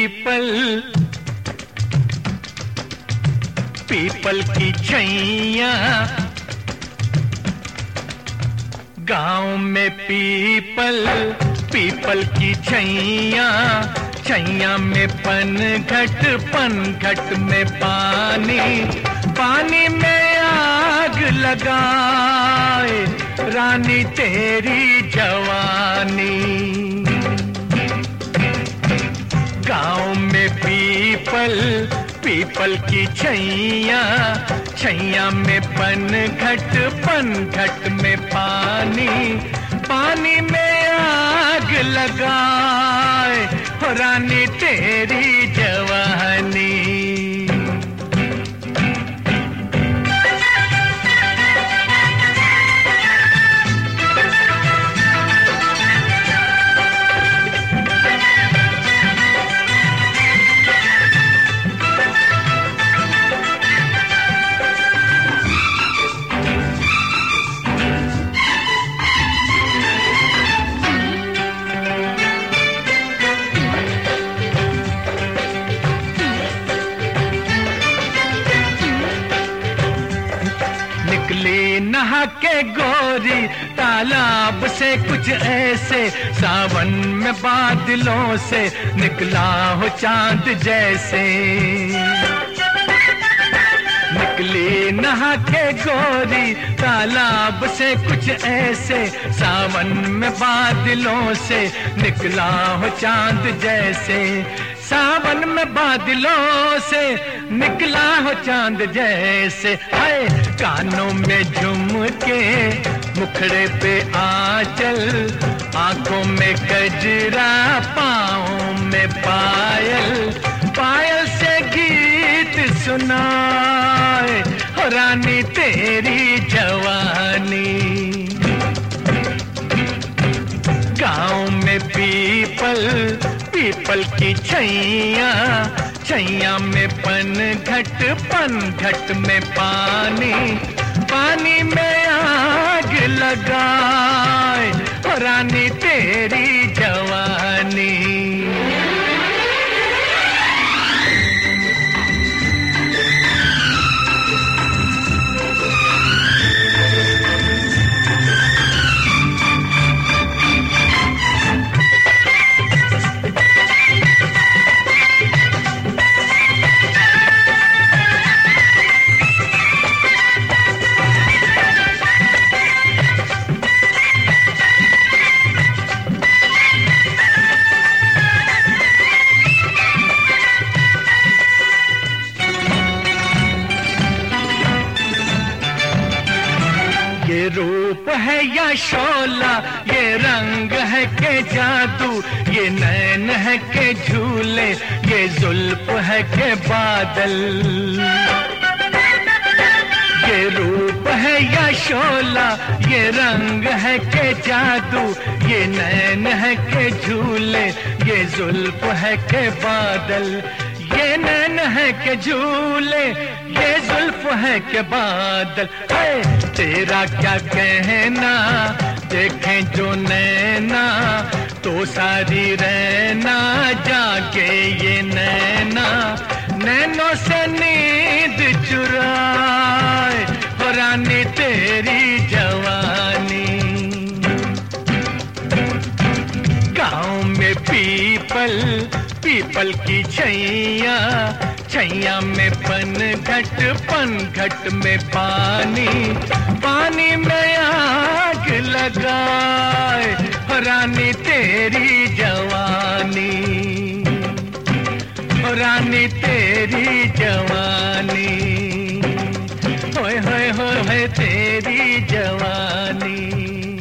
People, people की छैया, गांव में पीपल, पीपल की छैया, छैया में पनघट, पनघट में पानी, पानी में आग लगाए रानी तेरी जवानी। गांव में पीपल, पीपल की छैया, छैया में पनघट, पनघट में पानी, पानी में आग लगाए हो रानी तेरी जवानी। निकली नहा के गोरी तालाब से कुछ ऐसे, सावन में बादलों से निकला हो चांद जैसे। निकली नहा के गोरी तालाब से कुछ ऐसे, सावन में बादलों से निकला हो चांद जैसे। सावन में बादलों से निकला हो चांद जैसे। हाय कानों में झुमके, मुखड़े पे आंचल, आंखों में गजरा, पाँव में पायल, पायल से गीत सुनाए हो रानी तेरी जवानी। गाँव में पीपल, पीपल की छैया, छैया में पनघट, पनघट में पानी, पानी में आग लगाए हो रानी तेरी जवानी। ये रूप है या शोला, ये रंग है के जादू, ये नैन है के झूले, ये जुल्फ है के बादल। ये रूप है या शोला, ये रंग है के जादू, ये नैन है के झूले, ये जुल्फ है के बादल। ये नैन है के झूले, ये जुल्फ है के बादल। तेरा क्या कहना, देखें जो नैना तो सारी रहना जाके ये नैना, नैनों से नींद चुराए हो रानी तेरी जवानी। गाँव में पीपल, पीपल की छैया, छैया में पनघट, पनघट में पानी, पानी में आग लगाए हो रानी तेरी जवानी, हो रानी तेरी जवानी, होए होए होए तेरी जवानी।